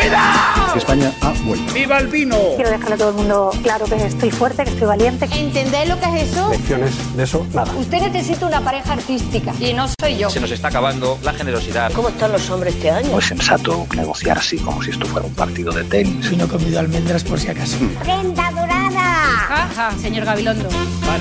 vida! España ha vuelto. ¡Viva el vino! Quiero dejarle a todo el mundo claro que estoy fuerte, que estoy valiente. ¿Entendéis lo que es eso? Lecciones de eso, nada. Usted necesita una pareja artística y no soy yo. Se nos está acabando la generosidad. ¿Cómo están los hombres este año? No es sensato negociar así como si esto fuera un partido de tenis. Si no he comido almendras por si acaso. ¡Prenda dorada! Ajá, señor Gabilondo.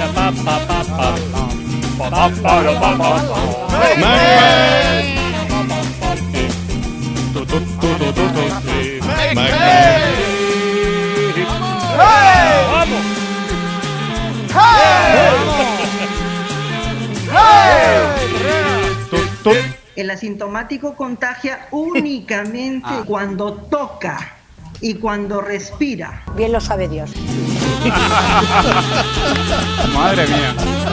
El asintomático contagia únicamente cuando toca y cuando respira. Bien lo sabe Dios. Madre mía.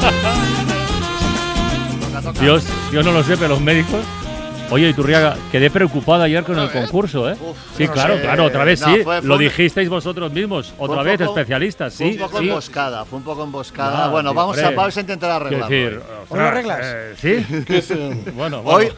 Dios no lo sé, pero los médicos... Oye, Iturriaga, quedé preocupado ayer con el concurso, ¿eh? Sí, claro, otra vez sí. Lo dijisteis vosotros mismos. Otra vez, especialistas, sí. Fue un poco emboscada, Ah, bueno, sí, vamos a intentar arreglarlo. Decir, ¿Cómo lo arreglas? ¿Sí? Bueno.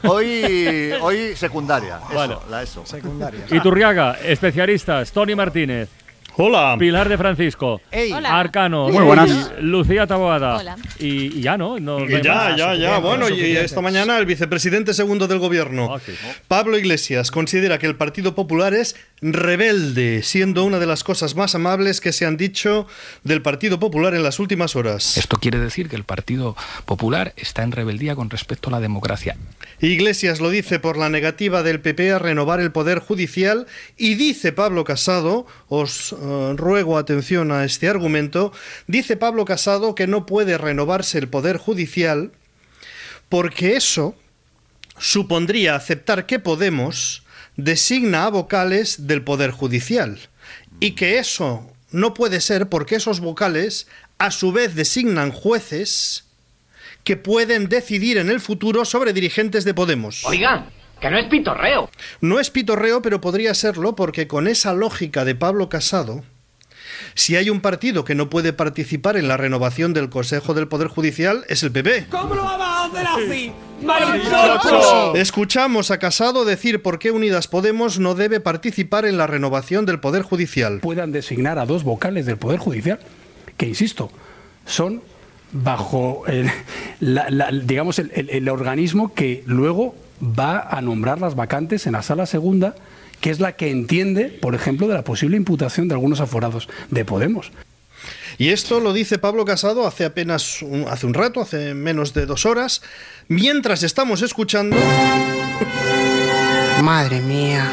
Hoy secundaria, Bueno. ESO. Secundaria. Iturriaga, especialistas, Tony Martínez. Hola. Pilar de Francisco. Ey. Hola. Arcano. Muy buenas. Lucía Taboada. Hola. Y ya, ¿no? No hay Ya. más. Bueno, y suficiente. esta mañana el vicepresidente segundo del gobierno, Ah, sí. Pablo Iglesias, considera que el Partido Popular es rebelde, siendo una de las cosas más amables que se han dicho del Partido Popular en las últimas horas. Esto quiere decir que el Partido Popular está en rebeldía con respecto a la democracia. Iglesias lo dice por la negativa del PP a renovar el Poder Judicial y dice Pablo Casado, os ruego atención a este argumento, dice Pablo Casado que no puede renovarse el Poder Judicial porque eso supondría aceptar que Podemos designa a vocales del Poder Judicial y que eso no puede ser porque esos vocales a su vez designan jueces que pueden decidir en el futuro sobre dirigentes de Podemos. Oiga, que no es pitorreo. No es pitorreo, pero podría serlo porque con esa lógica de Pablo Casado, si hay un partido que no puede participar en la renovación del Consejo del Poder Judicial, es el PP. ¿Cómo lo vamos a hacer así? ¡Marichocho! Escuchamos a Casado decir por qué Unidas Podemos no debe participar en la renovación del Poder Judicial. Puedan designar a dos vocales del Poder Judicial, que insisto, son bajo digamos el organismo que luego va a nombrar las vacantes en la sala segunda, que es la que entiende, por ejemplo, de la posible imputación de algunos aforados de Podemos. Y esto lo dice Pablo Casado hace un rato, hace menos de 2 horas, mientras estamos escuchando... Madre mía.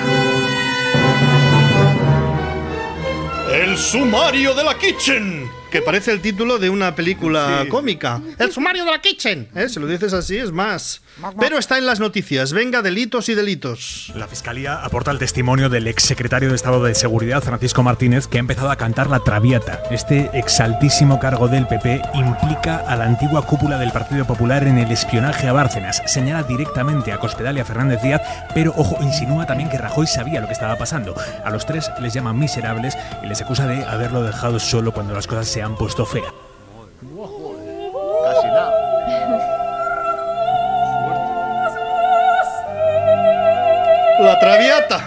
El sumario de la Kitchen, que parece el título de una película cómica. El sumario de la Kitchen. Si lo dices así es más. Pero está en las noticias. Venga, delitos y delitos. La Fiscalía aporta el testimonio del exsecretario de Estado de Seguridad, Francisco Martínez, que ha empezado a cantar la Traviata. Este exaltísimo cargo del PP implica a la antigua cúpula del Partido Popular en el espionaje a Bárcenas. Señala directamente a Cospedal y a Fernández Díaz, pero, ojo, insinúa también que Rajoy sabía lo que estaba pasando. A los 3 les llama miserables y les acusa de haberlo dejado solo cuando las cosas se han puesto feas. Casi nada. La Traviata.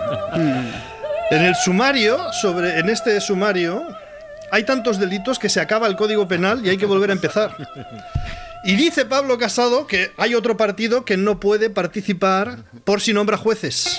En este sumario hay tantos delitos que se acaba el Código Penal y hay que volver a empezar. Y dice Pablo Casado que hay otro partido que no puede participar por si nombra jueces.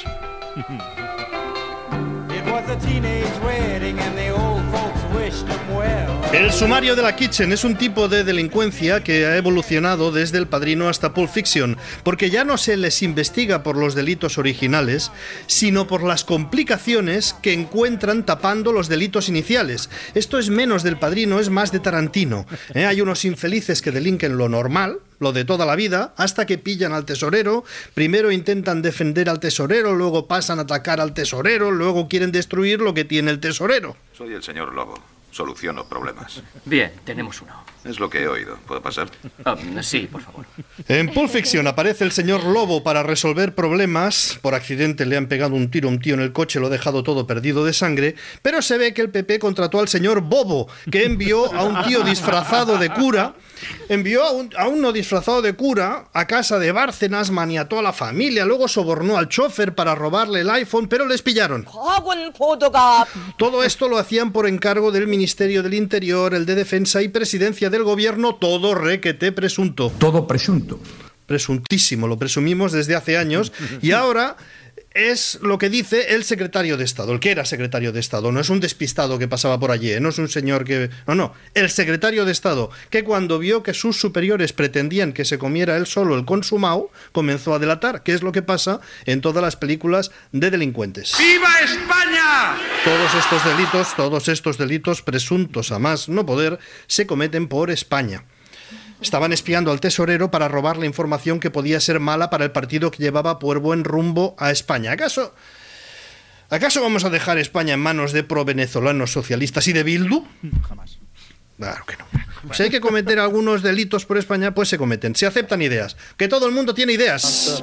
El sumario de la Kitchen es un tipo de delincuencia que ha evolucionado desde El Padrino hasta Pulp Fiction, porque ya no se les investiga por los delitos originales, sino por las complicaciones que encuentran tapando los delitos iniciales. Esto es menos del Padrino, es más de Tarantino. Hay unos infelices que delinquen lo normal, lo de toda la vida, hasta que pillan al tesorero. Primero intentan defender al tesorero, luego pasan a atacar al tesorero, luego quieren destruir lo que tiene el tesorero. Soy el señor Lobo. Soluciono problemas. Bien, tenemos uno. Es lo que he oído. ¿Puedo pasar? Sí, por favor. En Pulp Fiction aparece el señor Lobo para resolver problemas. Por accidente le han pegado un tiro a un tío en el coche, lo ha dejado todo perdido de sangre. Pero se ve que el PP contrató al señor Bobo, que envió a un tío disfrazado de cura Envió a uno disfrazado de cura a casa de Bárcenas, maniató a la familia, luego sobornó al chofer para robarle el iPhone, pero les pillaron. Todo esto lo hacían por encargo del Ministerio del Interior, el de Defensa y Presidencia del Gobierno, todo requete presunto. Todo presunto. Presuntísimo, lo presumimos desde hace años y ahora es lo que dice el secretario de Estado, el que era secretario de Estado, no es un despistado que pasaba por allí, no es un señor que... No, el secretario de Estado, que cuando vio que sus superiores pretendían que se comiera él solo el consumao, comenzó a delatar, que es lo que pasa en todas las películas de delincuentes. ¡Viva España! Todos estos delitos presuntos a más no poder se cometen por España. Estaban espiando al tesorero para robar la información que podía ser mala para el partido que llevaba por buen rumbo a España. ¿Acaso vamos a dejar España en manos de pro-venezolanos socialistas y de Bildu? Jamás. Claro que no. Si hay que cometer algunos delitos por España, pues se cometen. Se aceptan ideas. Que todo el mundo tiene ideas.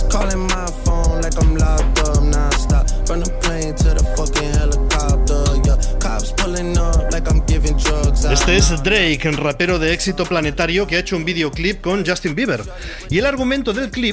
Este es Drake, el rapero de éxito planetario que ha hecho un videoclip con Justin Bieber. Y el argumento del clip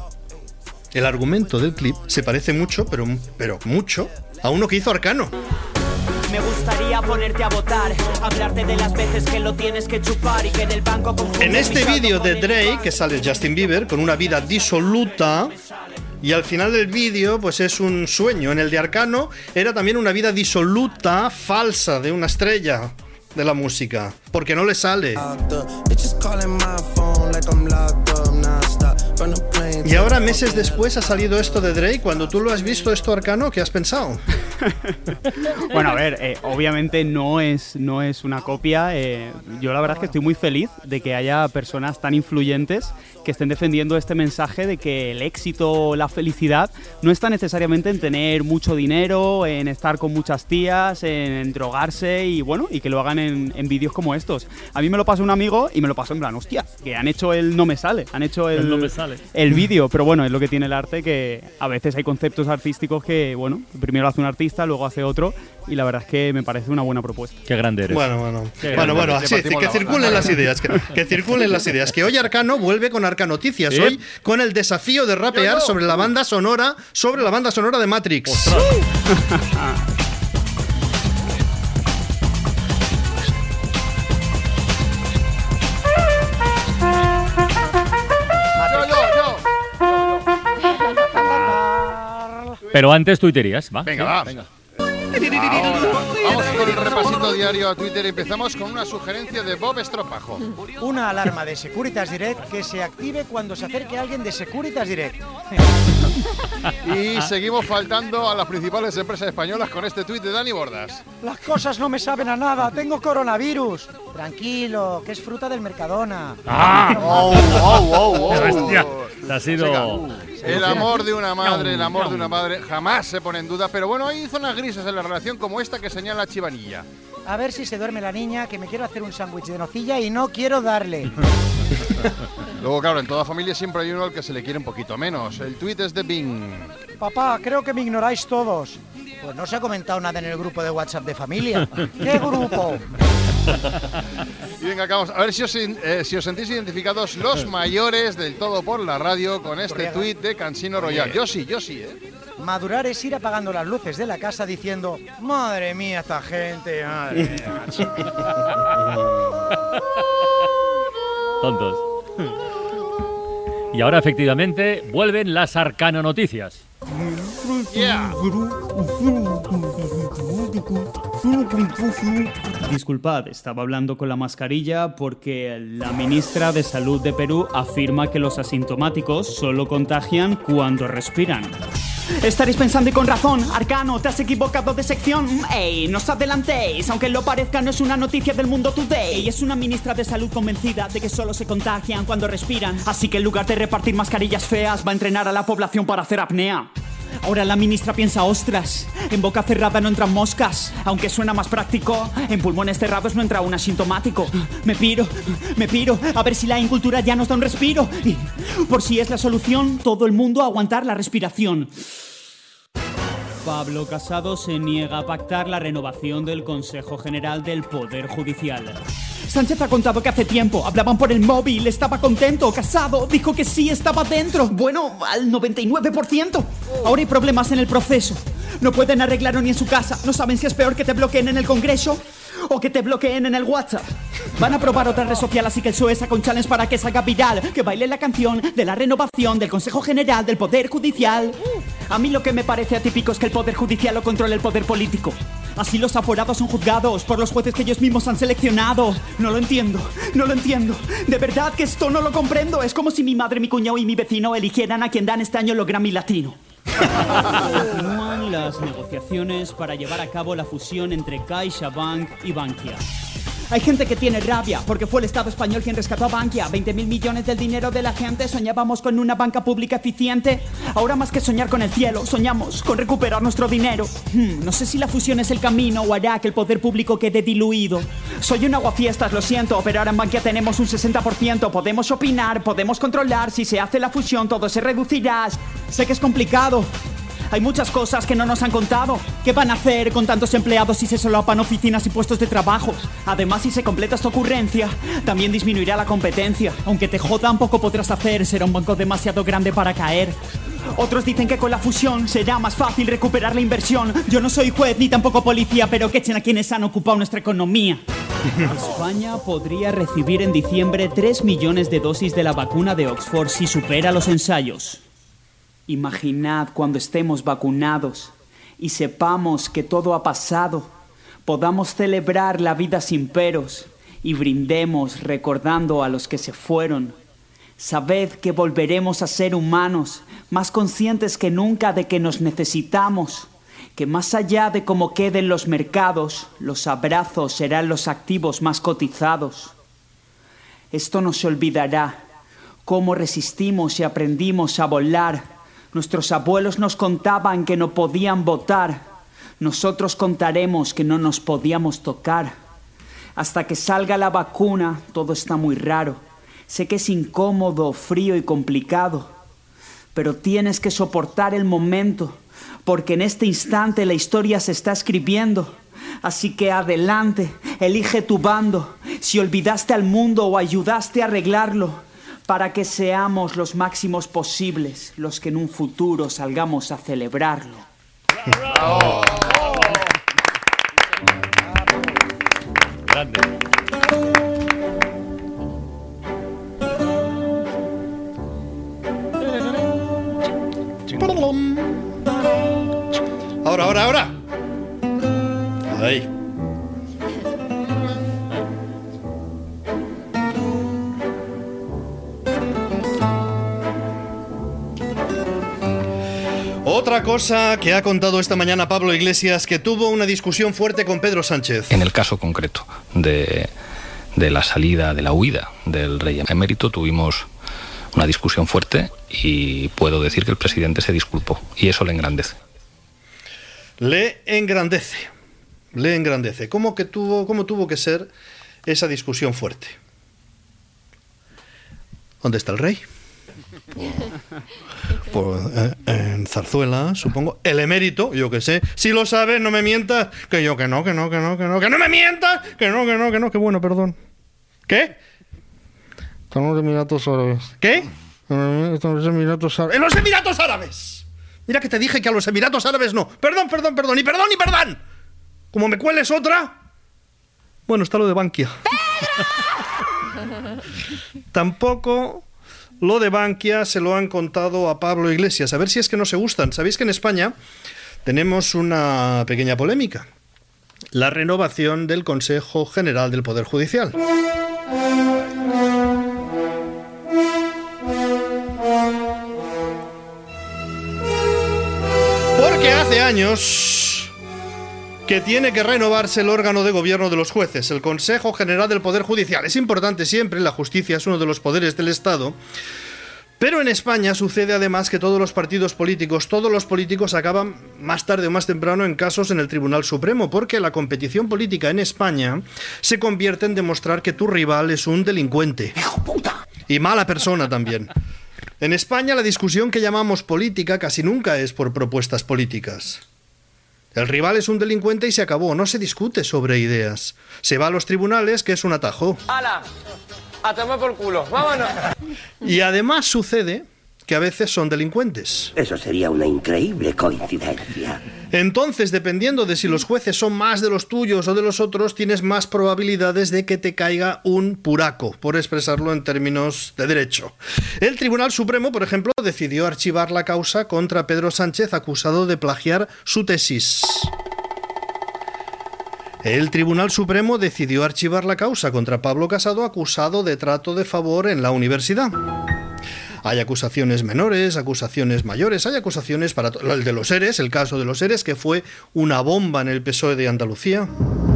se parece mucho, pero mucho, a uno que hizo Arcano. Me gustaría ponerte a votar, hablarte de las veces que lo tienes que chupar y que en el banco... En este vídeo de Drake, que sale Justin Bieber con una vida disoluta... Y al final del vídeo, pues es un sueño. En el de Arcano era también una vida disoluta, falsa, de una estrella de la música. Porque no le sale. Y ahora, meses después, ha salido esto de Drake. Cuando tú lo has visto, esto Arcano, ¿qué has pensado? Bueno, a ver, obviamente no es una copia. Yo la verdad es que estoy muy feliz de que haya personas tan influyentes que estén defendiendo este mensaje de que el éxito, la felicidad, no está necesariamente en tener mucho dinero, en estar con muchas tías, en drogarse y bueno, y que lo hagan en vídeos como estos. A mí me lo pasó un amigo y me lo pasó en plan, hostia, que han hecho el no me sale, han hecho el vídeo, pero bueno, es lo que tiene el arte, que a veces hay conceptos artísticos que, bueno, primero hace un artista, luego hace otro, y la verdad es que me parece una buena propuesta. Qué grande eres. Bueno, así, que circulen las ideas, que circulen las ideas, que hoy Arcano vuelve con Arcanoticias, ¿sí? Hoy con el desafío de rapear sobre la banda sonora de Matrix. Pero antes tuiterías, ¿va? Venga, va. Vamos con el repasito diario a Twitter. Empezamos con una sugerencia de Bob Estropajo. Una alarma de Securitas Direct que se active cuando se acerque alguien de Securitas Direct. Y seguimos faltando a las principales empresas españolas con este tuit de Dani Bordas. Las cosas no me saben a nada, tengo coronavirus. Tranquilo, que es fruta del Mercadona. Hostia, ha sido... El amor de una madre jamás se pone en duda, pero bueno, hay zonas grises en la relación como esta que señala Chivanilla. A ver si se duerme la niña, que me quiero hacer un sándwich de nocilla y no quiero darle. Luego, claro, en toda familia siempre hay uno al que se le quiere un poquito menos. El tuit es de Bing. Papá, creo que me ignoráis todos. Pues no se ha comentado nada en el grupo de WhatsApp de familia. ¿Qué grupo? Y venga, acabamos. A ver si os sentís identificados los mayores del todo por la radio con este tuit de Cansino Royal. Yo sí, Madurar es ir apagando las luces de la casa diciendo: madre mía, esta gente, madre mía. Tontos. Y ahora efectivamente vuelven las Arcano Noticias. Yeah. Disculpad, estaba hablando con la mascarilla porque la ministra de Salud de Perú afirma que los asintomáticos solo contagian cuando respiran. Estaréis pensando y con razón, Arcano, te has equivocado de sección. ¡Ey, no os adelantéis! Aunque lo parezca, no es una noticia del Mundo Today. Es una ministra de salud convencida de que solo se contagian cuando respiran. Así que en lugar de repartir mascarillas feas, va a entrenar a la población para hacer apnea. Ahora la ministra piensa, ostras, en boca cerrada no entran moscas. Aunque suena más práctico, en pulmones cerrados no entra un asintomático. Me piro, a ver si la incultura ya nos da un respiro. Y por si es la solución, todo el mundo a aguantar la respiración. Pablo Casado se niega a pactar la renovación del Consejo General del Poder Judicial. Sánchez ha contado que hace tiempo hablaban por el móvil, estaba contento. Casado dijo que sí estaba dentro. Bueno, al 99%. Ahora hay problemas en el proceso. No pueden arreglarlo ni en su casa. No saben si es peor que te bloqueen en el Congreso o que te bloqueen en el WhatsApp. Van a probar otra red social, así que el PSOE saca un challenge para que salga viral. Que baile la canción de la renovación del Consejo General del Poder Judicial. A mí lo que me parece atípico es que el Poder Judicial lo controle el poder político. Así los aforados son juzgados por los jueces que ellos mismos han seleccionado. No lo entiendo, no lo entiendo. De verdad que esto no lo comprendo. Es como si mi madre, mi cuñado y mi vecino eligieran a quien dan este año los Grammy Latino. Continúan las negociaciones para llevar a cabo la fusión entre CaixaBank y Bankia. Hay gente que tiene rabia porque fue el Estado español quien rescató a Bankia. 20.000 millones del dinero de la gente. Soñábamos con una banca pública eficiente. Ahora más que soñar con el cielo, soñamos con recuperar nuestro dinero. No sé si la fusión es el camino o hará que el poder público quede diluido. Soy un aguafiestas, lo siento, pero ahora en Bankia tenemos un 60%. Podemos opinar, podemos controlar. Si se hace la fusión todo se reducirá. Sé que es complicado. Hay muchas cosas que no nos han contado. ¿Qué van a hacer con tantos empleados si se solapan oficinas y puestos de trabajo? Además, si se completa esta ocurrencia, también disminuirá la competencia. Aunque te jodan, poco podrás hacer. Será un banco demasiado grande para caer. Otros dicen que con la fusión será más fácil recuperar la inversión. Yo no soy juez ni tampoco policía, pero que echen a quienes han ocupado nuestra economía. España podría recibir en diciembre 3 millones de dosis de la vacuna de Oxford si supera los ensayos. Imaginad cuando estemos vacunados y sepamos que todo ha pasado, podamos celebrar la vida sin peros y brindemos recordando a los que se fueron. Sabed que volveremos a ser humanos, más conscientes que nunca de que nos necesitamos, que más allá de cómo queden los mercados, los abrazos serán los activos más cotizados. Esto no se olvidará, cómo resistimos y aprendimos a volar. Nuestros abuelos nos contaban que no podían votar. Nosotros contaremos que no nos podíamos tocar. Hasta que salga la vacuna, todo está muy raro. Sé que es incómodo, frío y complicado. Pero tienes que soportar el momento, porque en este instante la historia se está escribiendo. Así que adelante, elige tu bando. Si olvidaste al mundo o ayudaste a arreglarlo, para que seamos los máximos posibles, los que en un futuro salgamos a celebrarlo. ¡Bravo! Grande. Ahora. Ahí. Otra cosa que ha contado esta mañana Pablo Iglesias, que tuvo una discusión fuerte con Pedro Sánchez. En el caso concreto de la salida, de la huida del rey emérito, tuvimos una discusión fuerte y puedo decir que el presidente se disculpó y eso le engrandece. Le engrandece. ¿Cómo tuvo que ser esa discusión fuerte? ¿Dónde está el rey? En Zarzuela, supongo. El emérito, yo que sé. Si lo sabes, no me mientas. Que yo que no. Que no me mientas. Que no. Que bueno, perdón. ¿Qué? Están los Emiratos Árabes. ¿Qué? Están los Emiratos Árabes. ¡En los Emiratos Árabes! Mira que te dije que a los Emiratos Árabes no. Perdón. Y perdón. Como me cueles otra. Bueno, está lo de Bankia. Tampoco lo de Bankia se lo han contado a Pablo Iglesias. A ver si es que no se gustan. ¿Sabéis que en España tenemos una pequeña polémica? La renovación del Consejo General del Poder Judicial. Porque hace años que tiene que renovarse el órgano de gobierno de los jueces, el Consejo General del Poder Judicial. Es importante siempre, la justicia es uno de los poderes del Estado, pero en España sucede además que todos los políticos acaban más tarde o más temprano en casos en el Tribunal Supremo, porque la competición política en España se convierte en demostrar que tu rival es un delincuente. ¡Hijo puta! Y mala persona también. En España la discusión que llamamos política casi nunca es por propuestas políticas. El rival es un delincuente y se acabó, no se discute sobre ideas. Se va a los tribunales, que es un atajo. ¡Hala! ¡A tomar por culo! ¡Vámonos! Y además sucede que a veces son delincuentes. Eso sería una increíble coincidencia. Entonces, dependiendo de si los jueces son más de los tuyos o de los otros, tienes más probabilidades de que te caiga un puraco, por expresarlo en términos de derecho. El Tribunal Supremo, por ejemplo, decidió archivar la causa contra Pedro Sánchez, acusado de plagiar su tesis. El Tribunal Supremo decidió archivar la causa contra Pablo Casado, acusado de trato de favor en la universidad. Hay acusaciones menores, acusaciones mayores, hay acusaciones para el de los ERES, el caso de los ERES, que fue una bomba en el PSOE de Andalucía.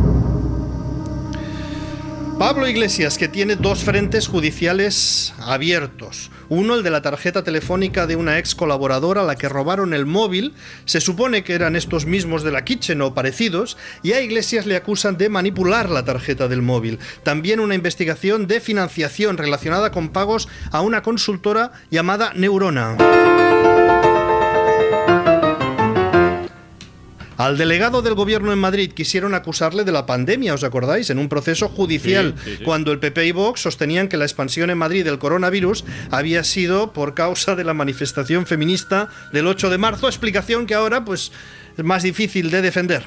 Pablo Iglesias, que tiene dos frentes judiciales abiertos. Uno, el de la tarjeta telefónica de una ex colaboradora a la que robaron el móvil. Se supone que eran estos mismos de la Kitchen o parecidos. Y a Iglesias le acusan de manipular la tarjeta del móvil. También una investigación de financiación relacionada con pagos a una consultora llamada Neurona. Al delegado del gobierno en Madrid quisieron acusarle de la pandemia, ¿os acordáis? En un proceso judicial, sí. Cuando el PP y Vox sostenían que la expansión en Madrid del coronavirus había sido por causa de la manifestación feminista del 8 de marzo, explicación que ahora pues es más difícil de defender.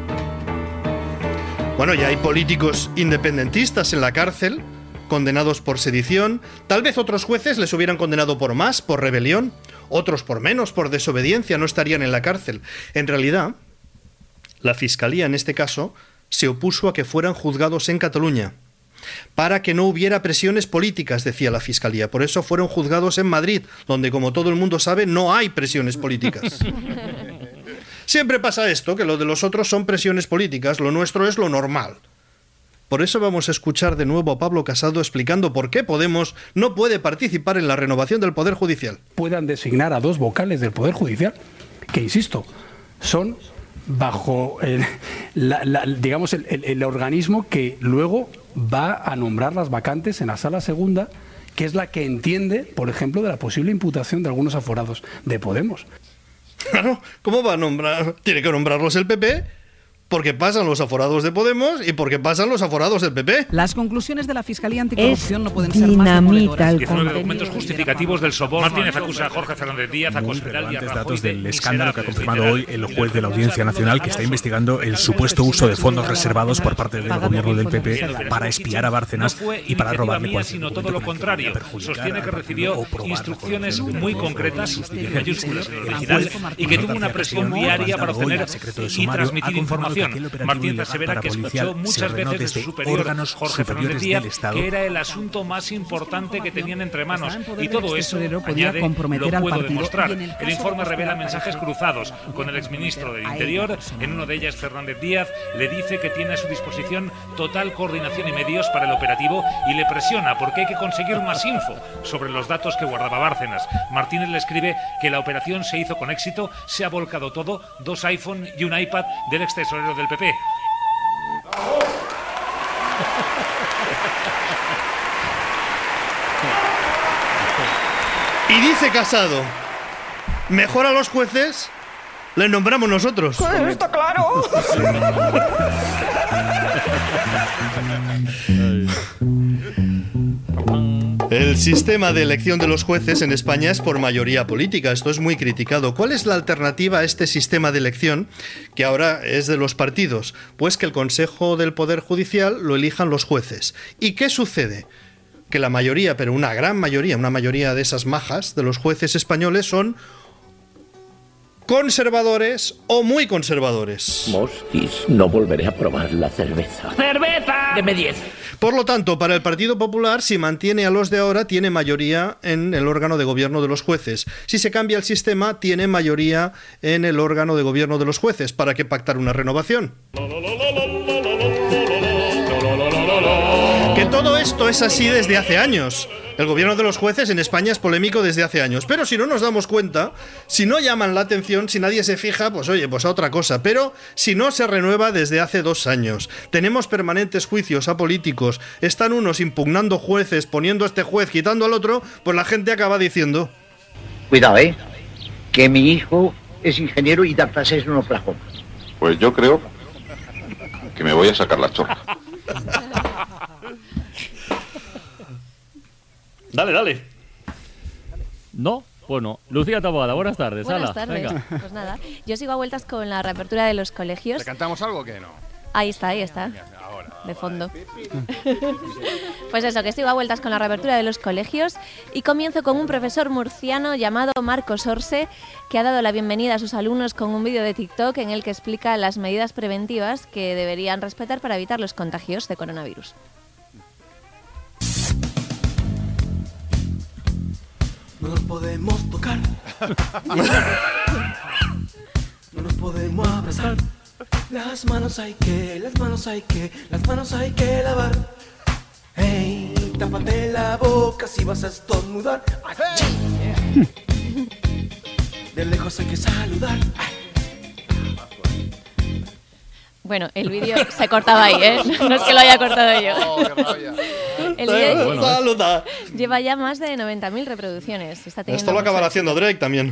Bueno, ya hay políticos independentistas en la cárcel, condenados por sedición. Tal vez otros jueces les hubieran condenado por más, por rebelión, otros por menos, por desobediencia, no estarían en la cárcel. En realidad, la Fiscalía, en este caso, se opuso a que fueran juzgados en Cataluña, para que no hubiera presiones políticas, decía la Fiscalía. Por eso fueron juzgados en Madrid, donde, como todo el mundo sabe, no hay presiones políticas. Siempre pasa esto, que lo de los otros son presiones políticas, lo nuestro es lo normal. Por eso vamos a escuchar de nuevo a Pablo Casado explicando por qué Podemos no puede participar en la renovación del Poder Judicial. Puedan designar a dos vocales del Poder Judicial, que, insisto, son bajo el organismo que luego va a nombrar las vacantes en la Sala Segunda, que es la que entiende, por ejemplo, de la posible imputación de algunos aforados de Podemos. Claro, ¿cómo va a nombrar? Tiene que nombrarlos el PP, porque pasan los aforados de Podemos y porque pasan los aforados del PP. Las conclusiones de la Fiscalía Anticorrupción no pueden ser más demoledoras. 19 documentos justificativos del soborno. Martínez acusa a Jorge Fernández Díaz, a Cospedal y a Rajoy. Datos del escándalo que ha confirmado hoy el juez de la Audiencia Nacional, que está investigando el supuesto uso de fondos reservados por parte del gobierno del PP para espiar a Bárcenas y para robarle cualquier sino todo lo contrario. Sostiene que recibió instrucciones muy concretas, en mayúsculas, y que tuvo una presión diaria para obtener y transmitir información. Martínez asevera que escuchó muchas veces de su superior, Jorge Fernández Díaz, que era el asunto más importante que tenían entre manos. Y todo eso, añade, lo puedo demostrar. El informe revela mensajes cruzados con el exministro del Interior. En uno de ellos, Fernández Díaz le dice que tiene a su disposición total coordinación y medios para el operativo y le presiona porque hay que conseguir más info sobre los datos que guardaba Bárcenas. Martínez le escribe que la operación se hizo con éxito, se ha volcado todo, 2 iPhone y un iPad del ex tesorero del PP. Y dice Casado, mejor a los jueces les nombramos nosotros. ¡Está claro! El sistema de elección de los jueces en España es por mayoría política. Esto es muy criticado. ¿Cuál es la alternativa a este sistema de elección, que ahora es de los partidos? Pues que el Consejo del Poder Judicial lo elijan los jueces. ¿Y qué sucede? Que la mayoría, pero una gran mayoría, una mayoría de esas majas de los jueces españoles son conservadores o muy conservadores. Mosquis, no volveré a probar la cerveza. ¡Cerveza! Deme 10. Por lo tanto, para el Partido Popular, si mantiene a los de ahora, tiene mayoría en el órgano de gobierno de los jueces. Si se cambia el sistema, tiene mayoría en el órgano de gobierno de los jueces. ¿Para qué pactar una renovación? Que todo esto es así desde hace años. El gobierno de los jueces en España es polémico desde hace años. Pero si no nos damos cuenta, si no llaman la atención, si nadie se fija, pues oye, pues a otra cosa. Pero si no se renueva desde hace 2 años. Tenemos permanentes juicios a políticos. Están unos impugnando jueces, poniendo a este juez, quitando al otro, pues la gente acaba diciendo... Cuidado, que mi hijo es ingeniero y da clases en Oklahoma. Pues yo creo que me voy a sacar la chorra. Dale. No, bueno. Lucía Taboada, buenas tardes. Buenas Ala, tardes. venga. Pues nada, yo sigo a vueltas con la reapertura de los colegios. ¿Le cantamos algo o qué no? Ahí está, de fondo. Pues eso, que sigo a vueltas con la reapertura de los colegios y comienzo con un profesor murciano llamado Marcos Orse, que ha dado la bienvenida a sus alumnos con un vídeo de TikTok en el que explica las medidas preventivas que deberían respetar para evitar los contagios de coronavirus. No nos podemos tocar. No nos podemos abrazar. Las manos hay que lavar. Hey, tápate la boca si vas a estornudar. De lejos hay que saludar. Bueno, el vídeo se cortaba ahí, ¿eh? No es que lo haya cortado yo. El vídeo lleva ya más de 90.000 reproducciones. Esto lo acabará haciendo Drake también.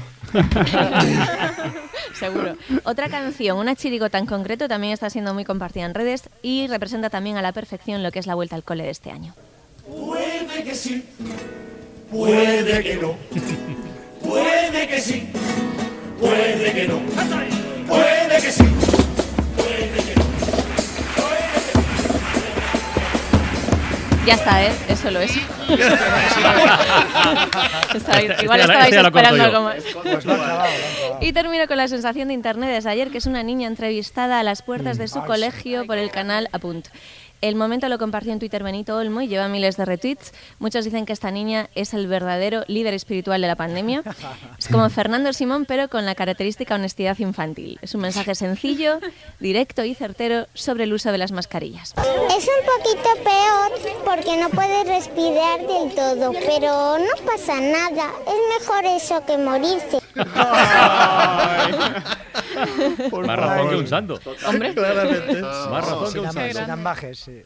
Seguro. Otra canción, una chirigota en concreto, también está siendo muy compartida en redes y representa también a la perfección lo que es la vuelta al cole de este año. Puede que sí, puede que no. Puede que sí, puede que no. Puede que sí. Ya está, ¿eh? Es solo eso. Igual estabais esperando algo más. Y termino con la sensación de internet desde ayer, que es una niña entrevistada a las puertas de su colegio por el canal Apunt. El momento lo compartió en Twitter Benito Olmo y lleva miles de retweets. Muchos dicen que esta niña es el verdadero líder espiritual de la pandemia. Es como Fernando Simón, pero con la característica honestidad infantil. Es un mensaje sencillo, directo y certero sobre el uso de las mascarillas. Es un poquito peor porque no puedes respirar del todo, pero no pasa nada. Es mejor eso que morirse. Más razón que un santo. Hombre, claramente. Más razón que un santo. Sin ambajes, sí.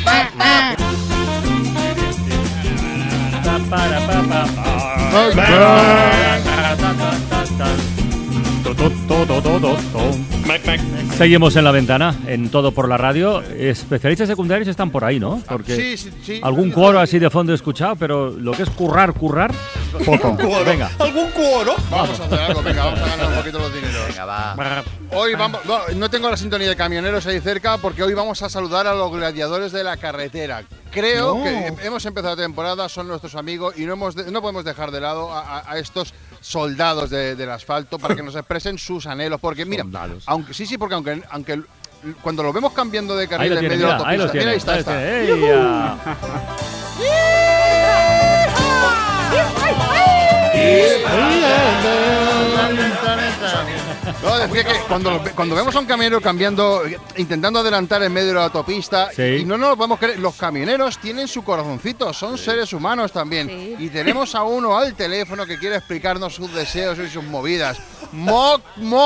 Seguimos en la ventana, en Todo por la Radio. Especialistas secundarios están por ahí, ¿no? Porque sí. algún coro así de fondo he escuchado, pero lo que es currar, poco. Venga. ¿Algún coro? Vamos a hacer algo, venga, vamos a ganar un poquito los dineros. Venga, va. Hoy vamos, no tengo la sintonía de camioneros ahí cerca porque hoy vamos a saludar a los gladiadores de la carretera. Creo que hemos empezado la temporada, son nuestros amigos y no podemos dejar de lado a estos soldados del asfalto para que nos expresen sus anhelos. Porque mira, aunque cuando lo vemos cambiando de carril en medio de la autopista, mira, ahí está. No, decía que cuando vemos a un camionero intentando adelantar en medio de la autopista, y no nos lo podemos creer, los camioneros tienen su corazoncito, son seres humanos también. Sí. Y tenemos a uno al teléfono que quiere explicarnos sus deseos y sus movidas. ¡Moc!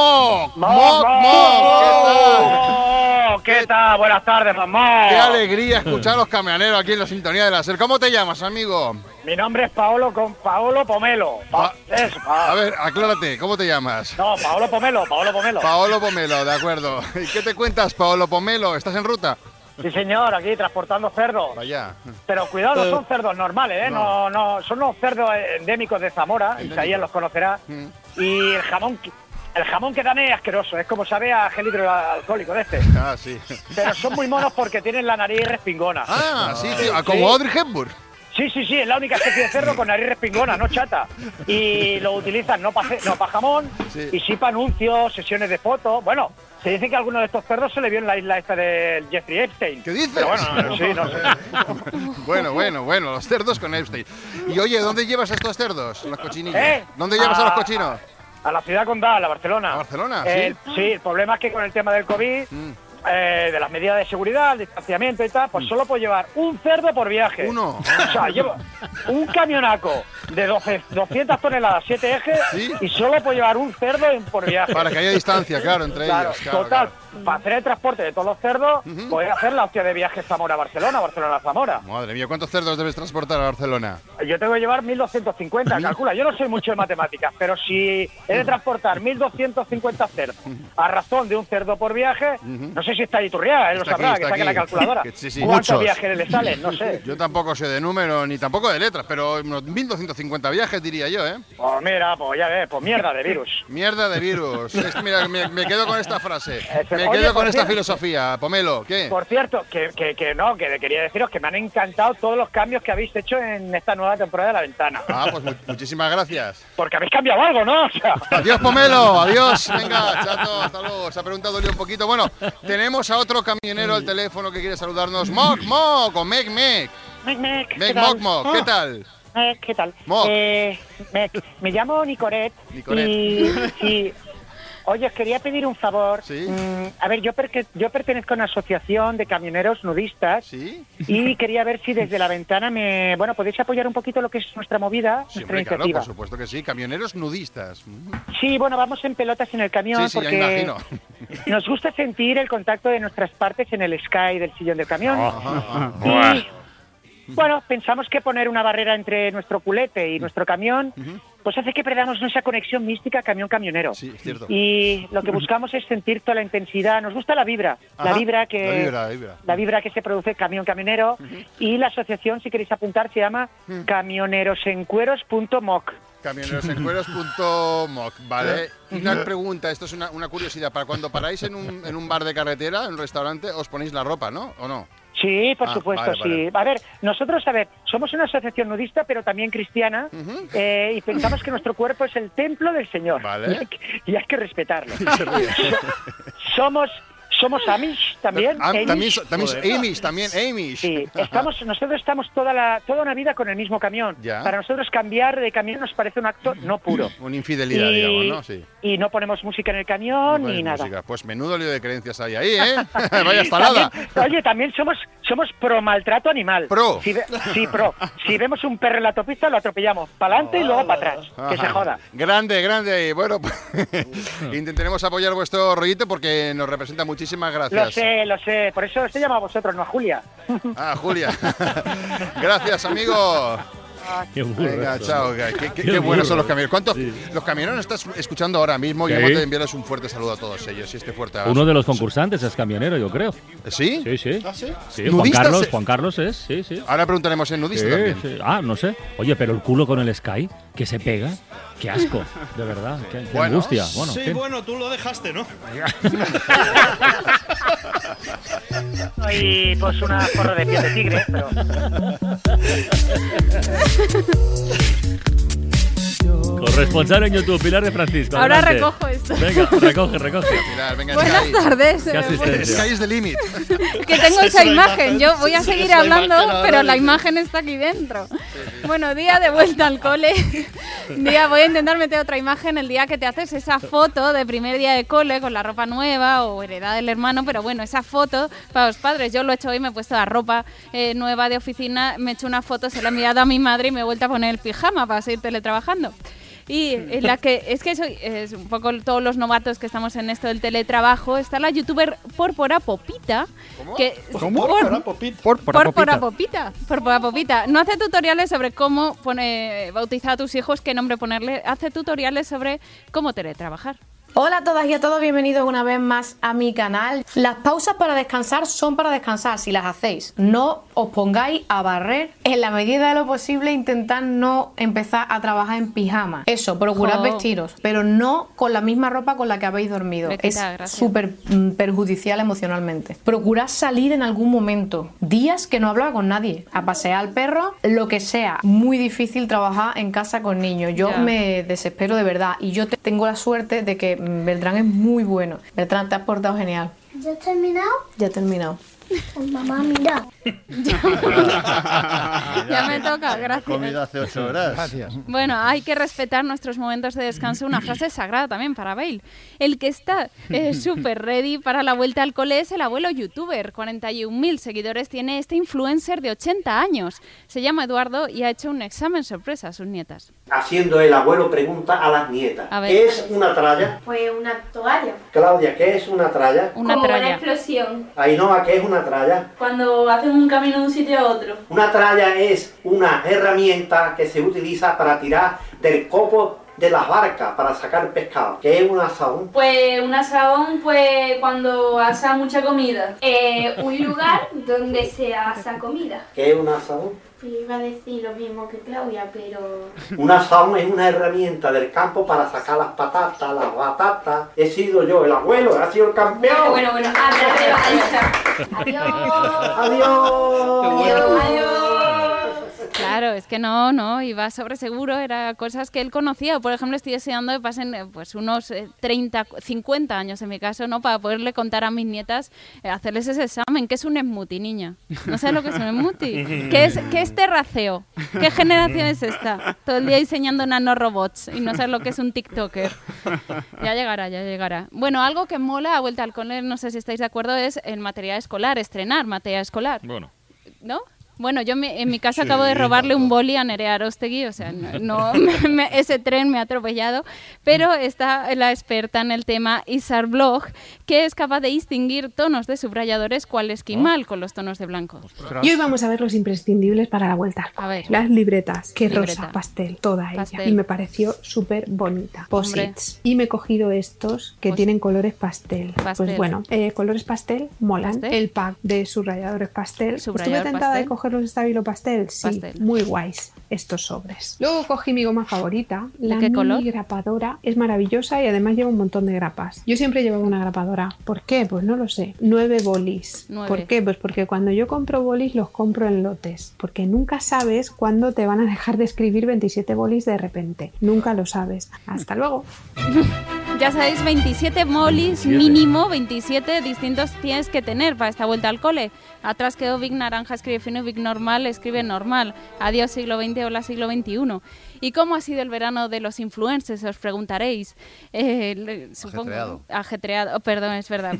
¿Qué tal? Buenas tardes, mamá. ¡Qué alegría escuchar a los camioneros aquí en la sintonía de la SER! ¿Cómo te llamas, amigo? Mi nombre es Paolo Pomelo. A ver, aclárate, ¿cómo te llamas? No, Paolo Pomelo. Paolo Pomelo, de acuerdo. ¿Y qué te cuentas, Paolo Pomelo? ¿Estás en ruta? Sí, señor, aquí transportando cerdos. Vaya. Pero cuidado, no son cerdos normales, ¿eh? No, son unos cerdos endémicos de Zamora, Isaías los conocerá. Y el jamón que dan es asqueroso, es como sabe a gel hidroalcohólico de este. Ah, sí. Pero son muy monos porque tienen la nariz respingona. Ah, sí, tío, como Audrey Hepburn. Sí, es la única especie de cerdo con nariz respingona, no chata. Y lo utilizan no para jamón, y sí para anuncios, sesiones de fotos. Bueno, se dice que a alguno de estos cerdos se le vio en la isla esta del Jeffrey Epstein. ¿Qué dices? Pero bueno, sí, no sé. Bueno, los cerdos con Epstein. Y oye, ¿dónde llevas a estos cerdos, los cochinillos? ¿Dónde llevas a los cochinos? A la ciudad condal, a Barcelona. ¿A Barcelona? Sí, el problema es que con el tema del COVID de las medidas de seguridad, el distanciamiento y tal, pues solo puedo llevar un cerdo por viaje. Uno. O sea, llevo un camionaco de 200 toneladas, 7 ejes, y solo puedo llevar un cerdo por viaje. Para que haya distancia, claro, entre ellos. Claro, total. Para hacer el transporte de todos los cerdos, voy a hacer la hostia de viaje Zamora-Barcelona, Barcelona-Zamora. Madre mía, ¿cuántos cerdos debes transportar a Barcelona? Yo tengo que llevar 1.250, calcula. Yo no soy mucho de matemáticas, pero si he de transportar 1.250 cerdos a razón de un cerdo por viaje, no sé si está Iturriaga, él lo sabrá, que saque la calculadora. Sí, ¿Cuántos viajes le salen? No sé. Yo tampoco sé de número ni tampoco de letras, pero unos 1.250 viajes diría yo, ¿eh? Pues mira, pues ya ves, pues mierda de virus. Mierda de virus. Mira, me quedo con esta frase. Me Oye, quedo con por esta cierto, filosofía. Pomelo, ¿qué? Por cierto, que quería deciros que me han encantado todos los cambios que habéis hecho en esta nueva temporada de La Ventana. Ah, pues muchísimas gracias. Porque habéis cambiado algo, ¿no? O sea... Adiós, Pomelo, adiós. Venga, chato, hasta luego. Se ha preguntado un poquito. Bueno, tenemos a otro camionero al teléfono que quiere saludarnos. Moc, Moc, o Mec, Mec. Mec, Mec, Moc, Moc, ¿qué tal? ¿Qué tal? Moc. Me llamo Nicoret. Y oye, os quería pedir un favor. ¿Sí? A ver, yo pertenezco a una asociación de camioneros nudistas. ¿Sí? Y quería ver si desde La Ventana podéis apoyar un poquito lo que es nuestra movida, Siempre, nuestra claro, iniciativa. por supuesto que sí. Camioneros nudistas. Sí, bueno, vamos en pelotas en el camión Sí, ya porque imagino. nos gusta sentir el contacto de nuestras partes en el sky del sillón del camión. Y, bueno, pensamos que poner una barrera entre nuestro culete y nuestro camión pues hace que perdamos esa conexión mística camión-camionero. Sí, es cierto. Y lo que buscamos es sentir toda la intensidad. Nos gusta la vibra, la vibra que se produce camión-camionero. Y la asociación, si queréis apuntar, se llama camionerosencueros.moc. Camionerosencueros.moc, vale. Y una pregunta, esto es una curiosidad. Para cuando paráis en un bar de carretera, en un restaurante, os ponéis la ropa, ¿no? ¿O no? Sí, por supuesto, vale, sí. vale. A ver, nosotros, somos una asociación nudista, pero también cristiana, y pensamos que nuestro cuerpo es el templo del Señor. Vale. Y hay que respetarlo. Somos Amish también. Amish. Sí, nosotros estamos toda una vida con el mismo camión. Ya. Para nosotros cambiar de camión nos parece un acto no puro. Una infidelidad, digamos, ¿no? Sí. Y no ponemos música en el camión ni nada. Música. Pues menudo lío de creencias hay ahí, ¿eh? Vaya estalada. También somos pro maltrato animal. Pro. Sí, pro. Si vemos un perro en la autopista, lo atropellamos para adelante y luego para atrás. Que se joda. Grande. Bueno, pues, intentaremos apoyar vuestro rollito porque nos representa muchísimas gracias. Lo sé. Por eso os he llamado a vosotros, no a Julia. Ah, Julia. Gracias, amigo. Qué burro. Venga, chao. Qué buenos son los camioneros. ¿Cuántos? Los camioneros estás escuchando ahora mismo y vamos a enviarles un fuerte saludo a todos ellos. Y este fuerte abrazo. Uno de los concursantes es camionero, yo creo. ¿Sí? Sí. ¿Ah, sí? Sí, ¿Nudista? Juan Carlos es, sí. Ahora preguntaremos en nudista también. Sí. Ah, no sé. Oye, pero el culo con el Sky, que se pega. Qué asco, de verdad. Qué angustia. Bueno, sí, bueno, tú lo dejaste, ¿no? Y pues una forra de piel de tigre, pero... Corresponsal en YouTube, Pilar de Francisco. Ahora adelante. recojo esto. Venga, recoge. Pilar, venga, Buenas Sky. tardes. Qué asistencia. Sky is the limit. Que tengo esa imagen. Yo voy a Sí, seguir esa hablando, imagen ahora pero la dice. imagen está aquí dentro. Bueno, día de vuelta al cole. Voy a intentar meter otra imagen el día que te haces esa foto de primer día de cole con la ropa nueva o heredad del hermano, pero bueno, esa foto para los padres. Yo lo he hecho hoy, me he puesto la ropa nueva de oficina, me he hecho una foto, se la he enviado a mi madre y me he vuelto a poner el pijama para seguir teletrabajando. Y en la que es un poco todos los novatos que estamos en esto del teletrabajo, está la youtuber Pórpora Popita. ¿Cómo? ¿Cómo? Pórpora Popita. No hace tutoriales sobre cómo bautizar a tus hijos, qué nombre ponerle, hace tutoriales sobre cómo teletrabajar. Hola a todas y a todos, bienvenidos una vez más a mi canal. Las pausas para descansar son para descansar si las hacéis. No os pongáis a barrer. En la medida de lo posible intentad no empezar a trabajar en pijama. Eso, procurad vestiros, pero no con la misma ropa con la que habéis dormido. Es súper perjudicial emocionalmente. Procurad salir en algún momento. Días que no hablaba con nadie. A pasear al perro, lo que sea. Muy difícil trabajar en casa con niños. Yo me desespero de verdad. Y yo tengo la suerte de que Beltrán es muy bueno. Beltrán, te has portado genial. ¿Ya has terminado? Ya he terminado. Pues mamá, mira. Ya me toca, gracias. Comida hace 8 horas. Gracias. Bueno, hay que respetar nuestros momentos de descanso. Una frase sagrada también para Bale. El que está súper ready para la vuelta al cole es el abuelo youtuber. 41.000 seguidores tiene este influencer de 80 años. Se llama Eduardo y ha hecho un examen sorpresa a sus nietas. Haciendo el abuelo pregunta a las nietas. ¿Qué es una tralla? Pues una toalla. Claudia, ¿qué es una tralla? Una Como tralla. una explosión. Ainhoa, ¿qué es una tralla? Cuando hacen un camino de un sitio a otro. Una tralla es una herramienta que se utiliza para tirar del copo de las barcas para sacar pescado. ¿Qué es un asaón? Pues un asaón, pues cuando asa mucha comida. Un lugar donde se asa comida. ¿Qué es un asaón? Iba a decir lo mismo que Claudia, pero... Un asaón es una herramienta del campo para sacar las patatas, las batatas. He sido yo el abuelo, ha sido el campeón. Bueno. Adiós. Claro, es que no, iba sobre seguro, era cosas que él conocía. Por ejemplo, estoy deseando que pasen pues unos 30, 50 años en mi caso, ¿no? Para poderle contar a mis nietas, hacerles ese examen. ¿Qué es un smoothie, niña? ¿No sabes lo que es un smoothie? ¿Qué es terraceo? ¿Qué generación es esta? Todo el día diseñando nanorobots y no sabes lo que es un TikToker. Ya llegará. Bueno, algo que mola a vuelta al cole, no sé si estáis de acuerdo, es el material escolar, estrenar material escolar. Bueno. ¿No? Bueno, yo en mi casa acabo de robarle un boli a Nerea Arostegui, o sea, ese tren me ha atropellado, pero está la experta en el tema Isar Blog, que es capaz de distinguir tonos de subrayadores cual esquimal con los tonos de blanco. Y hoy vamos a ver los imprescindibles para la vuelta. A ver. Las libretas, que Libreta. rosa, pastel, toda Pastel. ella. Y me pareció súper bonita. Hombre. Posits. Y me he cogido estos que tienen colores pastel. Pastel. Pues bueno, colores pastel molan. Pastel. El pack de subrayadores pastel. Subrayador Estuve tentada pastel. de coger los Stabilo pastel. Sí, Pastel. muy guays estos sobres. Luego cogí mi goma favorita. ¿De La qué color? mini grapadora. Es maravillosa y además lleva un montón de grapas. Yo siempre llevaba una grapadora. ¿Por qué? Pues no lo sé. 9 bolis. 9. ¿Por qué? Pues porque cuando yo compro bolis los compro en lotes. Porque nunca sabes cuándo te van a dejar de escribir 27 bolis de repente. Nunca lo sabes. Hasta luego. Ya sabéis, 27 molis, mínimo 27 distintos tienes que tener para esta vuelta al cole. Atrás quedó Vic Naranja, escribe fino, Vic Normal, escribe normal. Adiós siglo XX, hola siglo XXI. ¿Y cómo ha sido el verano de los influencers? Os preguntaréis. Supongo, ajetreado. Perdón, es verdad.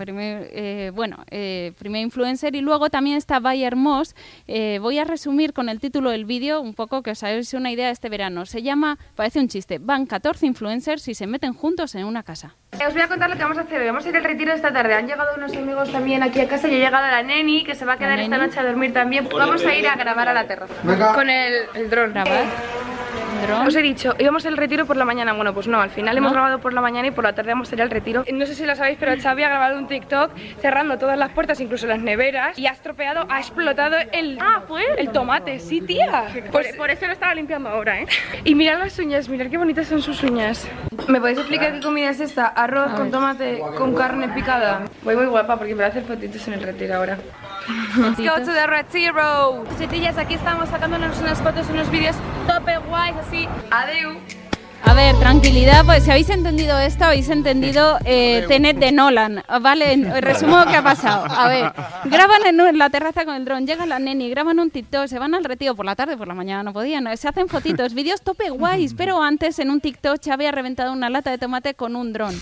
Primer influencer y luego también está Bayer Moss. Voy a resumir con el título del vídeo un poco que os hagáis una idea de este verano. Se llama, parece un chiste, van 14 influencers y se meten juntos en una casa. Os voy a contar lo que vamos a hacer hoy. Vamos a ir al retiro esta tarde. Han llegado unos amigos también aquí a casa y ha llegado la neni, que se va a quedar esta noche a dormir también. Vamos a ir a grabar a la terraza. Venga. Con el dron. ¿Grabar? ¿Dron? Os he dicho, íbamos al retiro por la mañana. Bueno, pues no, al final hemos grabado por la mañana y por la tarde vamos a ir al retiro. No sé si lo sabéis, pero Xavi ha grabado un TikTok cerrando todas las puertas, incluso las neveras, y ha estropeado, ha explotado el tomate. Sí, tía. Pues por eso lo estaba limpiando ahora, ¿eh? Y mirad las uñas, mirad qué bonitas son sus uñas. ¿Me podéis explicar qué comida es esta? Arroz con tomate, con carne picada. Voy muy guapa porque me voy a hacer fotitos en el retiro ahora. Let's go to the retiro. Chitillas, aquí estamos sacándonos unas fotos, unos vídeos tope guays, así. Adeu. A ver, tranquilidad, pues si habéis entendido esto, habéis entendido Tenet de Nolan, ¿vale? Resumo qué ha pasado. A ver, graban en la terraza con el dron, llega la neni, graban un TikTok, se van al retiro por la tarde, por la mañana no podían, se hacen fotitos, vídeos tope guays, pero antes en un TikTok Xavi ha reventado una lata de tomate con un dron.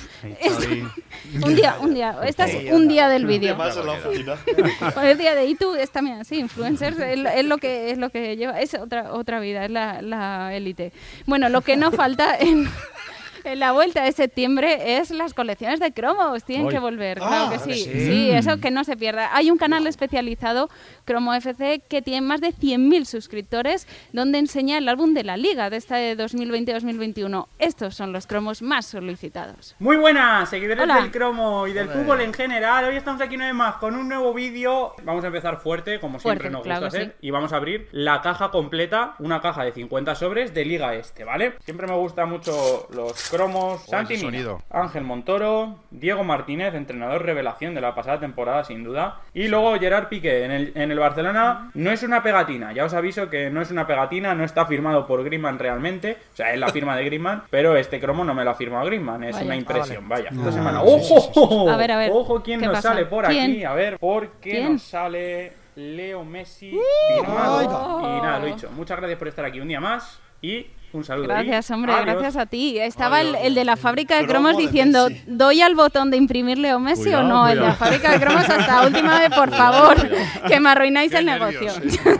Un día, este es un día del vídeo. El día de tú es también así, influencers, es lo que lleva, es otra vida, es la élite. Bueno, lo que no falta en la vuelta de septiembre es las colecciones de cromos, tienen que volver, claro que sí. Sí, eso que no se pierda. Hay un canal especializado, Cromo FC, que tiene más de 100.000 suscriptores, donde enseña el álbum de la Liga de esta de 2020-2021. Estos son los cromos más solicitados. Muy buenas, seguidores Hola. del cromo y del fútbol en general. Hoy estamos aquí una vez más con un nuevo vídeo. Vamos a empezar fuerte, como siempre nos gusta hacer, y vamos a abrir la caja completa, una caja de 50 sobres de Liga Este, ¿vale? Siempre me gustan mucho los cromos Santi ese Mina, sonido. Ángel Montoro, Diego Martínez, entrenador revelación de la pasada temporada sin duda, y luego Gerard Piqué en el Barcelona. No es una pegatina, ya os aviso que no es una pegatina, no está firmado por Griezmann realmente, o sea, es la firma de Griezmann, pero este cromo no me lo ha firmado Griezmann, es una impresión, vaya. Esta semana, ¡ojo! A ver, Ojo, ¿quién ¿qué nos pasa? sale por ¿Quién? aquí? A ver, ¿por qué ¿Quién? nos sale Leo Messi firmado? Y nada, lo dicho, muchas gracias por estar aquí un día más y un saludo. Gracias, hombre, Adiós. gracias a ti. Estaba el de la fábrica de cromos diciendo, ¿doy al botón de imprimir Leo Messi Cuidado, o no? El de la cuidado. fábrica de cromos hasta última vez, por favor, que me arruináis el negocio.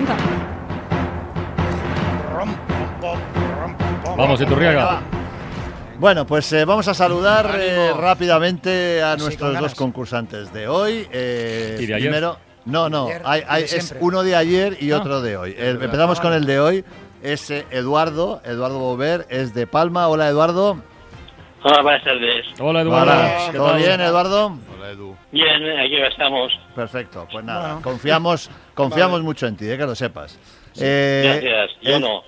Vamos, Iturriaga. Bueno, pues vamos a saludar rápidamente a nuestros dos concursantes de hoy. ¿Y de ayer? Primero, no, Ayer, es siempre. uno de ayer y otro de hoy. Empezamos con el de hoy. Es Eduardo Bover, es de Palma. Hola, Eduardo. Hola, buenas tardes. Hola, Eduardo. Hola. ¿Qué ¿Todo tal? bien, Eduardo? Hola, Edu. Bien, aquí estamos. Perfecto, pues nada, Bueno. confiamos mucho en ti, que lo sepas. Gracias, yo no.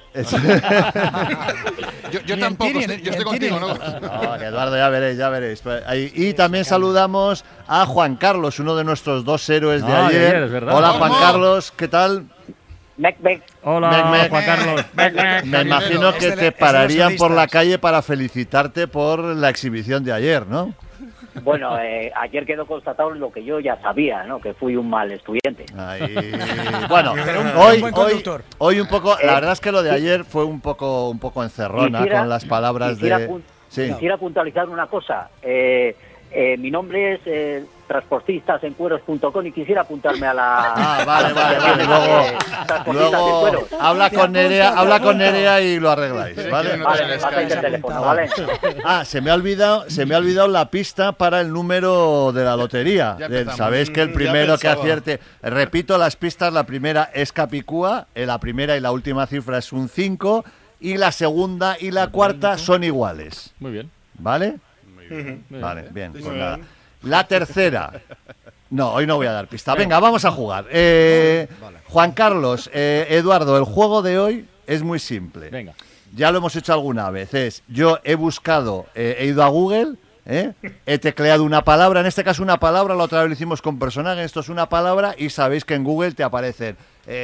Yo Ni tampoco, en ti, ni yo estoy en ti, contigo, ni ¿no? No, que Eduardo, ya veréis. Y también saludamos a Juan Carlos, uno de nuestros dos héroes de Ah, de ayer. ayer, es verdad. Hola, Juan ¿Cómo? Carlos, ¿qué tal? Hola, Mec. Juan Carlos. Me imagino que Es de te los pararían por la solistas. calle para felicitarte por la exhibición de ayer, ¿no? Bueno, ayer quedó constatado lo que yo ya sabía, ¿no? Que fui un mal estudiante. Ahí. Bueno, Pero un hoy buen conductor. un poco, la verdad es que lo de ayer fue un poco encerrona Quisiera- con las palabras de... Sí. Quisiera puntualizar una cosa. Mi nombre es transportistasencueros.com y quisiera apuntarme a la... Ah, vale. Transportistas en Luego cueros. habla con Nerea y lo arregláis, ¿vale? Vale, pasáis el teléfono, ¿vale? Ah, se me ha olvidado la pista para el número de la lotería. Ya empezamos. Sabéis que el Ya primero que pensaba. acierte, repito las pistas, la primera es Capicúa, la primera y la última cifra es un 5 y la segunda y la cuarta son iguales, Muy bien. ¿vale? Vale, bien, pues nada. La tercera. No, hoy no voy a dar pista. Venga, vamos a jugar. Juan Carlos, Eduardo, el juego de hoy es muy simple. Venga. Ya lo hemos hecho alguna vez. Yo he buscado, he ido a Google, he tecleado una palabra, en este caso una palabra, la otra vez lo hicimos con personaje, esto es una palabra y sabéis que en Google te aparecen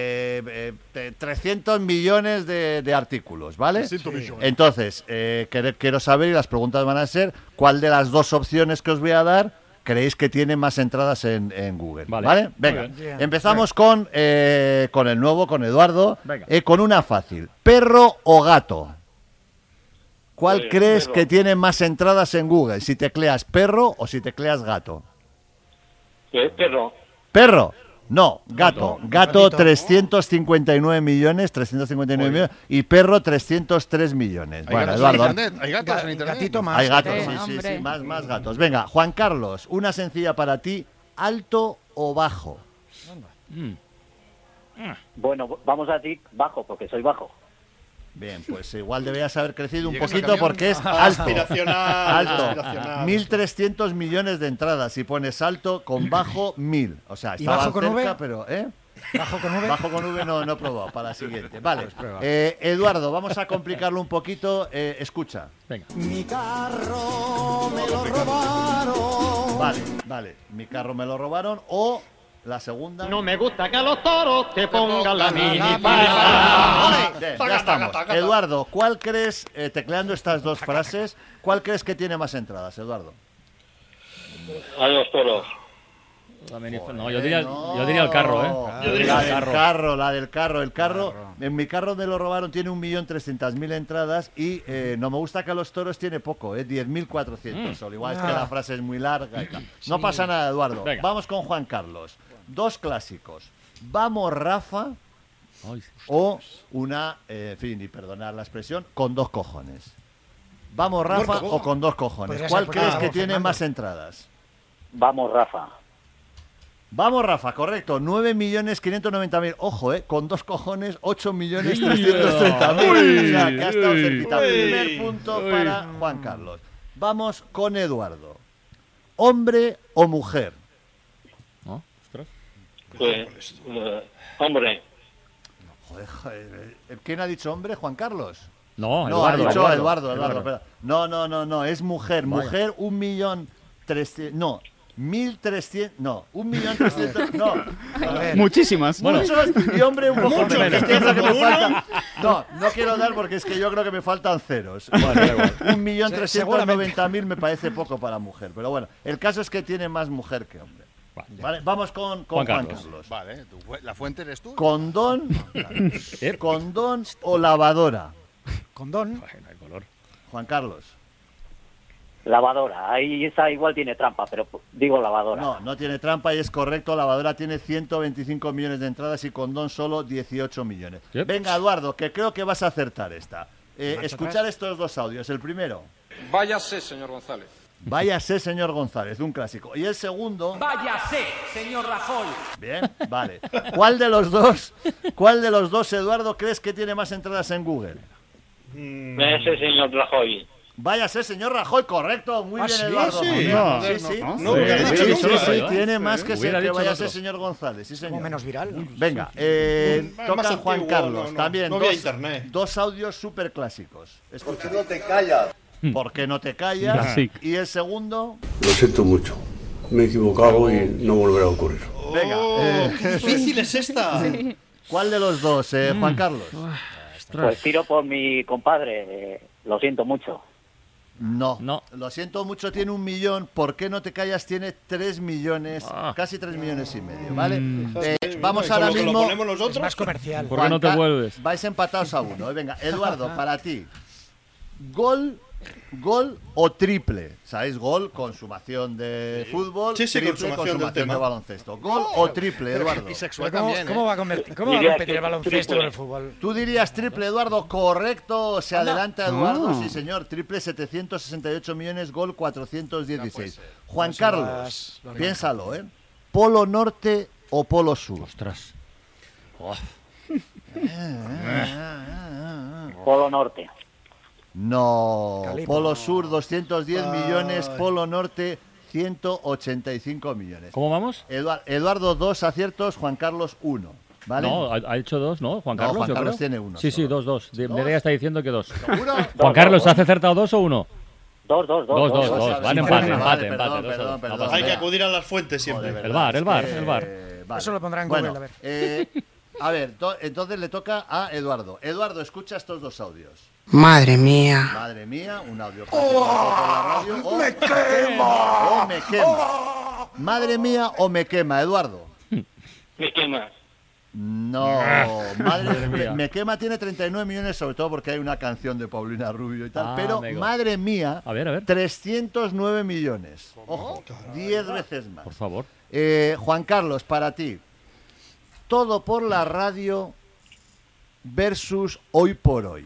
300 millones de artículos, ¿vale? 300 millones. Entonces, quiero saber, y las preguntas van a ser, ¿cuál de las dos opciones que os voy a dar creéis que tiene más entradas en Google? ¿Vale? Venga, Muy bien. empezamos con el nuevo, con Eduardo, Venga. con una fácil. ¿Perro o gato? ¿Cuál Pues, crees perro. que tiene más entradas en Google? Si tecleas perro o si tecleas gato. Perro. ¿Perro? No, gato. Gato Gatito. 359 millones, y perro 303 millones. Hay Bueno, gatos Eduardo. en internet. Hay gatos en internet. Gatito más. Hay gatos, Sí, sí, hombre. más gatos. Venga, Juan Carlos, una sencilla para ti, ¿alto o bajo? Bueno, vamos a decir bajo, porque soy bajo. Bien, pues igual deberías haber crecido un ¿Llegas poquito al camión? porque es alto. Aspiracional, Alto. aspiracional. 1.300 millones de entradas. Si pones alto, con bajo, 1.000. O sea, ¿Y estaba bajo con cerca, V? pero... Bajo con V. Bajo con V no he probado, para la siguiente. Vale, Pues prueba. Eduardo, vamos a complicarlo un poquito. Escucha. Venga. Mi carro me lo robaron. Vale. Mi carro me lo robaron. O la segunda. No me gusta que a los toros te pongan la mini Bien, ya estamos. Eduardo, ¿cuál crees, tecleando estas dos frases, cuál crees que tiene más entradas, Eduardo? A los toros. No, yo diría el carro, ¿eh? Yo diría el carro. La del carro. El carro, en mi carro me lo robaron, tiene 1.300.000 entradas y no me gusta que a los toros tiene poco, 10.400 solo. Igual es que la frase es muy larga y tal. No pasa nada, Eduardo. Venga. Vamos con Juan Carlos. Dos clásicos. Vamos, Rafa, Ay, o una, en fin, y perdonar la expresión, con dos cojones. Vamos, Rafa, o con dos cojones. Podría ¿Cuál ser, crees que vamos, tiene Fernando. más entradas? Vamos, Rafa. Vamos, Rafa, correcto. 9.590.000. Ojo, con dos cojones, 8.330.000. O sea, que ha estado cerquita. Primer punto para Juan Carlos. Vamos con Eduardo. ¿Hombre o mujer? ¿no? Ostras. Pues, hombre. Joder, ¿quién ha dicho hombre? Juan Carlos. No, No, ha Eduardo. dicho Eduardo, espera. No, es mujer. Vaya. Mujer, 1.300.000. No, 1.300.000. No, 1.300.000. No. A ver. Muchísimas. Muchos y hombre un poco Muchos, menos. que Es lo que me uno. falta. No quiero dar porque es que yo creo que me faltan ceros. Bueno, da igual. 1.390.000 me parece poco para mujer. Pero bueno, el caso es que tiene más mujer que hombre. Vale, vamos con Juan Carlos. Vale, ¿la fuente eres tú? ¿Condón o lavadora? Condón. Juan Carlos. Lavadora. Ahí esa igual tiene trampa, pero digo lavadora. No tiene trampa y es correcto. Lavadora tiene 125 millones de entradas y condón solo 18 millones. Yep. Venga, Eduardo, que creo que vas a acertar esta. Escuchar estos dos audios. El primero. Váyase, señor González. Váyase, señor González, un clásico. Y el segundo. Váyase, señor Rajoy. Bien, vale. ¿Cuál de los dos, Eduardo, crees que tiene más entradas en Google? Ese señor Rajoy. Váyase, señor Rajoy, correcto. Muy bien, ¿sí? Eduardo. Sí. Muy bien. No, Sí, sí, tiene más que ser que váyase, señor González. Sí, señor. Como menos viral. Venga, Más toca antiguo, Juan Carlos. También no había internet. dos audios súper clásicos. ¿Por qué no te callas? ¿Por qué no te callas? Clásico. Y el segundo. Lo siento mucho. Me he equivocado y no volverá a ocurrir. Venga. ¡Qué difícil es esta! ¿Cuál de los dos, Juan Carlos? Pues tiro por mi compadre. Lo siento mucho. No, lo siento mucho, tiene 1 millón. ¿Por qué no te callas? Tiene 3 millones, casi 3 millones y medio, ¿vale? Vamos ahora mismo. ¿Lo ponemos nosotros? Es más comercial. ¿Por qué no te vuelves? Vais empatados a 1. Venga, Eduardo, para ti. Gol o triple. ¿Sabéis? Gol, consumación de fútbol. Sí, triple, consumación del tema. de baloncesto. Gol o triple, Eduardo. Y sexual ¿Cómo, también, cómo va a competir el baloncesto con el fútbol? Tú dirías triple, Eduardo, correcto. Se adelanta Eduardo, sí señor. Triple 768 millones, gol 416. Juan Carlos, piénsalo, ¿eh? ¿Polo norte o polo sur? Ostras. Polo norte. No, Calibre. polo sur 210 millones, polo norte 185 millones. ¿Cómo vamos? Eduardo 2 aciertos, Juan Carlos 1. ¿Vale? No, ha hecho 2, ¿no? Juan No, Carlos, Juan yo Carlos creo. tiene 1. Sí, 2. Nerea está diciendo que 2. ¿Seguro? Juan Carlos, ¿has acertado 2 o 1? 2. 2. Van empate. Perdón. Hay que acudir a las fuentes siempre. Joder, El bar. Vale. Eso lo pondrá en Google, Bueno, a ver. entonces le toca a Eduardo. Eduardo, escucha estos dos audios. Madre mía. Madre mía, un audio clásico por la radio. ¡Me quema! ¡Oh, me quema! Madre mía o me quema, Eduardo. Me quema. No, madre mía. Me quema tiene 39 millones, sobre todo porque hay una canción de Paulina Rubio y tal. Pero, amigo. madre mía, A ver. 309 millones. Ojo, 10 veces más. Por favor. Juan Carlos, para ti. Todo por la radio versus hoy por hoy.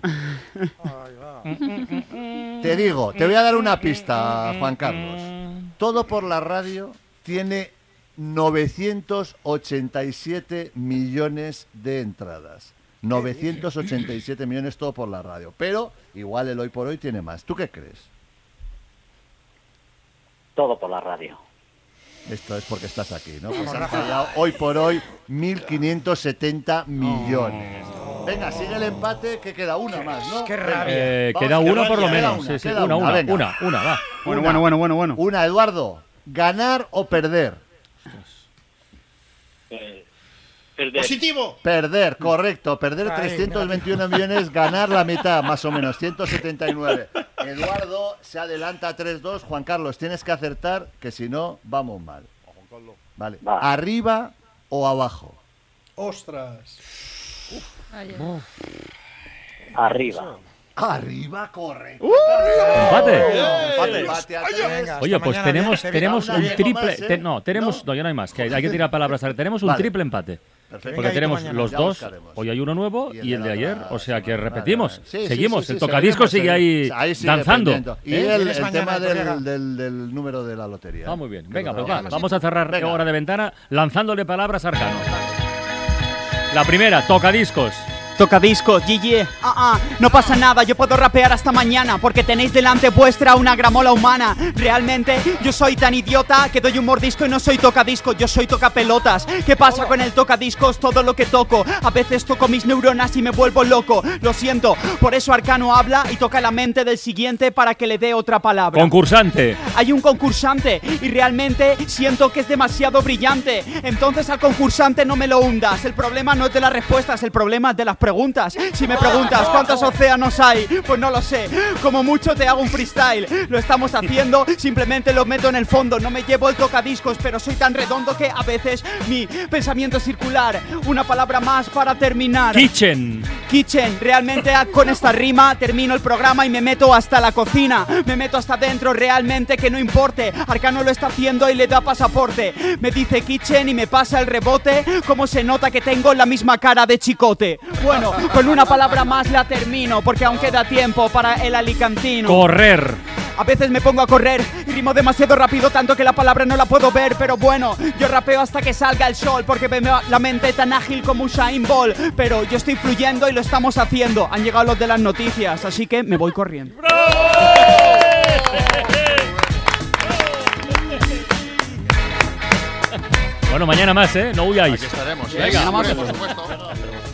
Te digo, te voy a dar una pista, Juan Carlos. Todo por la radio tiene 987 millones de entradas. 987 millones todo por la radio. Pero igual el hoy por hoy tiene más. ¿Tú qué crees? Todo por la radio. Esto es porque estás aquí, ¿no? Pues han fallado hoy por hoy 1.570 millones. Venga, sigue el empate, que queda una más, ¿no? ¡Qué rabia! Vamos, Queda que una por lo queda menos. Sí, queda una, venga. va. Bueno. Una, Eduardo. ¿Ganar o perder? Perder. ¡Positivo! Perder, correcto. Perder Ay, 321 millones, ganar la mitad, más o menos, 179. Eduardo se adelanta 3-2. Juan Carlos, tienes que acertar, que si no, vamos mal. Vale. Va. ¿Arriba o abajo? ¡Ostras! Arriba. Arriba, correcto. Empate. Empate a 3. Venga, Oye, hasta pues mañana, tenemos Una un vez triple. más, ¿eh? No, ya no hay más. Que hay que tirar palabras. Tenemos un Vale. triple empate. Perfecto. Porque Venga, tenemos mañana. los Ya dos. buscaremos. Hoy hay uno nuevo y el de ayer. O sea que repetimos. Vale. Sí, Seguimos. sí, El sí, tocadiscos sigue ahí sigue danzando. pendiente. Y ¿Eh? el Vienes tema mañana, colega. del número de la lotería. Ah, muy bien. Que Venga, lo pues grabamos. vamos a cerrar Venga. hora de ventana lanzándole palabras a Arcano. La primera, tocadiscos. Tocadiscos, GG. No pasa nada, yo puedo rapear hasta mañana porque tenéis delante vuestra una gramola humana. Realmente yo soy tan idiota que doy un mordisco y no soy tocadiscos, yo soy tocapelotas. ¿Qué pasa con el tocadiscos? Todo lo que toco. A veces toco mis neuronas y me vuelvo loco. Lo siento, por eso Arcano habla y toca la mente del siguiente para que le dé otra palabra. Concursante. Hay un concursante y realmente siento que es demasiado brillante. Entonces al concursante no me lo hundas. El problema no es de las respuestas, el problema es de las preguntas. Si me preguntas cuántos océanos hay, pues no lo sé. Como mucho te hago un freestyle. Lo estamos haciendo, simplemente lo meto en el fondo. No me llevo el tocadiscos, pero soy tan redondo que a veces mi pensamiento es circular. Una palabra más para terminar. Kitchen. Kitchen. Realmente con esta rima termino el programa y me meto hasta la cocina. Me meto hasta dentro, realmente que no importe. Arcano lo está haciendo y le da pasaporte. Me dice kitchen y me pasa el rebote. Como se nota que tengo la misma cara de chicote. Bueno, con una palabra más la termino, porque aún queda tiempo para el alicantino. Correr. A veces me pongo a correr y rimo demasiado rápido, tanto que la palabra no la puedo ver. Pero bueno, yo rapeo hasta que salga el sol, porque veo la mente tan ágil como Usain Bolt. Pero yo estoy fluyendo y lo estamos haciendo. Han llegado los de las noticias, así que me voy corriendo. Bueno, mañana más, ¿eh? No huyáis. Aquí estaremos. Venga, por supuesto.